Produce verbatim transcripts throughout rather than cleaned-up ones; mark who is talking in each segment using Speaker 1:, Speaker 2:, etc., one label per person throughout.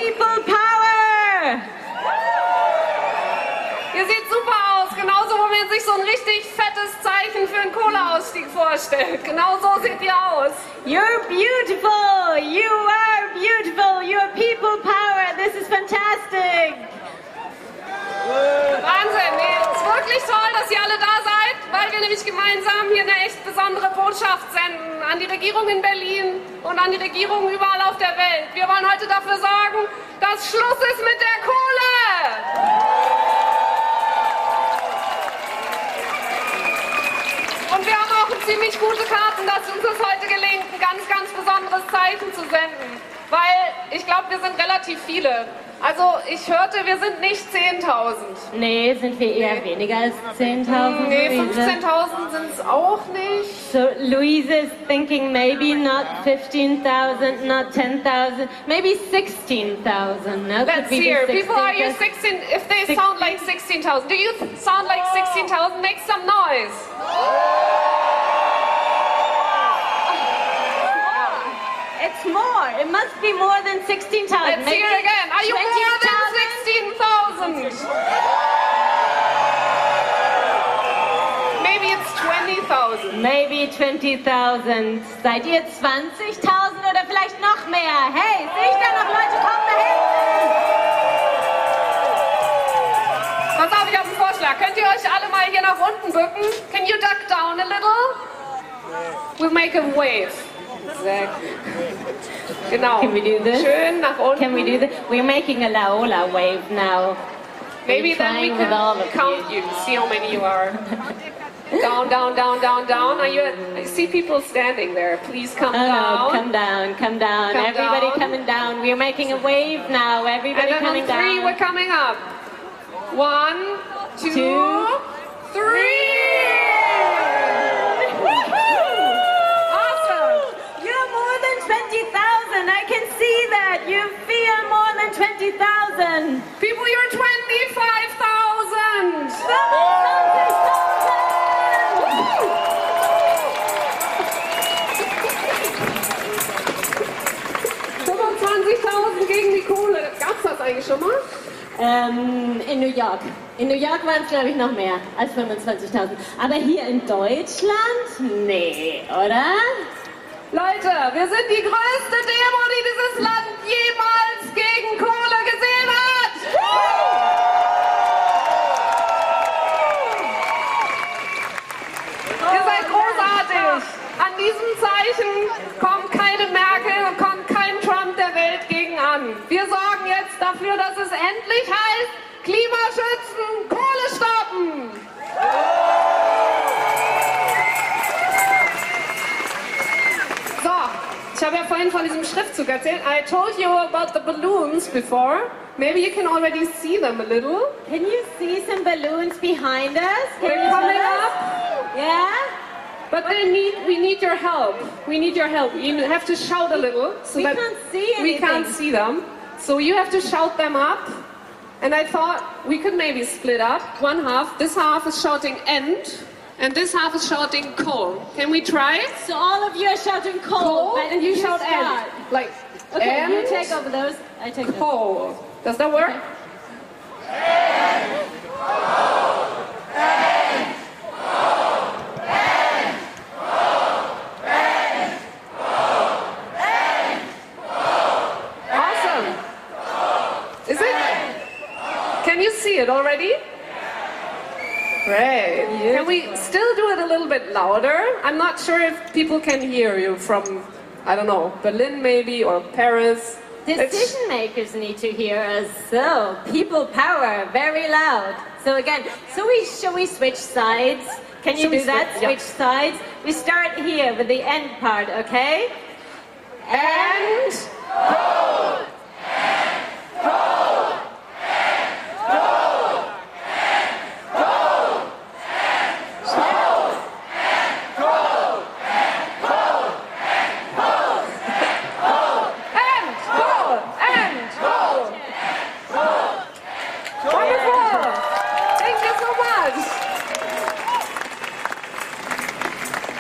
Speaker 1: people power!
Speaker 2: Ihr seht super aus, genauso wo man sich so ein richtig fettes Zeichen für einen Kohleausstieg vorstellt. Genau so seht ihr aus.
Speaker 1: You're beautiful! You are beautiful! You're people power! This is fantastic!
Speaker 2: Wahnsinn, nee, es ist wirklich toll, dass ihr alle da seid, weil wir nämlich gemeinsam hier eine echt besondere Botschaft senden an die Regierung in Berlin und an die Regierung überall auf der Welt. Wir wollen heute dafür sorgen, dass Schluss ist mit der Kohle! Und wir haben auch ziemlich gute Karten, dass uns das heute gelingt, ein ganz, ganz besonderes Zeichen zu senden. Weil ich glaube, wir sind relativ viele. Also ich hörte, wir sind nicht zehntausend.
Speaker 1: Nee, sind wir eher nee. weniger als zehntausend?
Speaker 2: Nee, fünfzehntausend sind es auch nicht.
Speaker 1: So Louise is thinking maybe not fifteen thousand, not ten thousand, maybe sixteen thousand. No?
Speaker 2: Let's hear. People, are you sixteen? If they sixteen? Sound like sixteen thousand, do you sound like sixteen thousand? Make some noise.
Speaker 1: It's more. It must be more than sixteen thousand.
Speaker 2: Let's hear it again. Are you more than sixteen thousand? Maybe it's twenty thousand.
Speaker 1: Maybe twenty thousand. Seid ihr zwanzigtausend oder vielleicht noch mehr? Hey, sehe ich da noch Leute? Kommt da hinten!
Speaker 2: Pass auf, ich habe einen Vorschlag. Könnt ihr euch alle mal hier nach unten bücken? Can you duck down a little? We'll make a wave. Exactly. Genau.
Speaker 1: Can we do this?
Speaker 2: Schön nach unten.
Speaker 1: Can we do this? We're making a Laola wave now.
Speaker 2: Maybe then we can count you. See how many you are. Down, down, down, down, down. Are you? I see people standing there. Please come
Speaker 1: oh,
Speaker 2: down.
Speaker 1: No, come down, come down.
Speaker 2: Come
Speaker 1: Everybody
Speaker 2: down.
Speaker 1: coming down. We're making a wave now. Everybody
Speaker 2: and then
Speaker 1: coming
Speaker 2: on three,
Speaker 1: down.
Speaker 2: We're coming up. One, two,
Speaker 1: two
Speaker 2: three.
Speaker 1: twenty thousand. I can see that. You feel more than twenty thousand.
Speaker 2: People, you're twenty-five thousand. fünfundzwanzigtausend gegen die Kohle. Gab's das eigentlich schon mal?
Speaker 1: Ähm, in New York. In New York waren es, glaube ich, noch mehr als fünfundzwanzigtausend. Aber hier in Deutschland? Nee, oder?
Speaker 2: Leute, wir sind die größte Demo, die dieses Land jemals gegen Kohle gesehen hat! Ihr seid großartig! An diesem Zeichen kommt keine Merkel und kommt kein Trump der Welt gegen an. Wir sorgen jetzt dafür, dass es endlich heißt, Klimaschützen, Kohle stoppen! Ich habe ja vorhin von diesem Schriftzug erzählt. I told you about the balloons before. Maybe you can already see them a little.
Speaker 1: Can you see some balloons behind us? Can
Speaker 2: They're
Speaker 1: you
Speaker 2: coming
Speaker 1: us?
Speaker 2: up.
Speaker 1: Yeah?
Speaker 2: But they need, we need your help. We need your help. You have to shout a little. So
Speaker 1: we
Speaker 2: that
Speaker 1: can't see anything.
Speaker 2: We can't see them. So you have to shout them up. And I thought we could maybe split up. One half. This half is shouting end. And this half is shouting coal. Can we try it?
Speaker 1: So all of you are shouting coal,
Speaker 2: coal
Speaker 1: but
Speaker 2: and you,
Speaker 1: you
Speaker 2: shout
Speaker 1: start.
Speaker 2: end. Like,
Speaker 1: okay,
Speaker 2: end,
Speaker 1: you take over those, I take
Speaker 2: coal.
Speaker 1: those.
Speaker 2: Does that work?
Speaker 1: Okay.
Speaker 3: End, coal, end, coal, end, coal, end, coal, end, coal.
Speaker 2: Awesome. Is it? Can you see it already? Great.
Speaker 1: Yes.
Speaker 2: Can we still do it a little bit louder? I'm not sure if people can hear you from, I don't know, Berlin maybe, or Paris.
Speaker 1: Decision makers need to hear us, so people power, very loud. So again, so we shall we switch sides? Can you
Speaker 2: Shall we
Speaker 1: do that?
Speaker 2: switch? Yeah.
Speaker 1: Switch sides. We start here with the end part, okay?
Speaker 2: And
Speaker 3: Coal, end, coal, end, coal, end, coal, end, coal, end, coal, end, coal, end, coal,
Speaker 2: and coal, and coal. Wonderful. Thank you so much.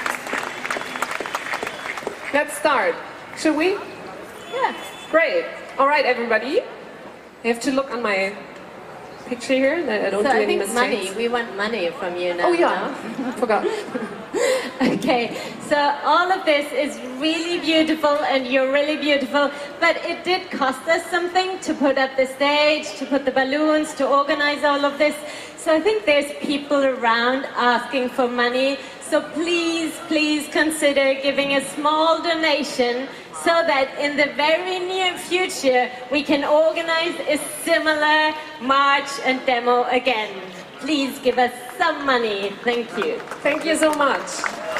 Speaker 2: Let's start. Should we?
Speaker 1: Yeah.
Speaker 2: Great. All right, everybody. You have to look on my picture here that I don't
Speaker 1: So
Speaker 2: do
Speaker 1: I
Speaker 2: any
Speaker 1: think
Speaker 2: mistakes.
Speaker 1: money. We want money from you now.
Speaker 2: Oh yeah, forgot.
Speaker 1: Okay, so all of this is really beautiful and you're really beautiful, but it did cost us something to put up the stage, to put the balloons, to organize all of this. So I think there's people around asking for money. So please, please consider giving a small donation so that in the very near future we can organize a similar march and demo again. Please give us some money. Thank you.
Speaker 2: Thank you so much.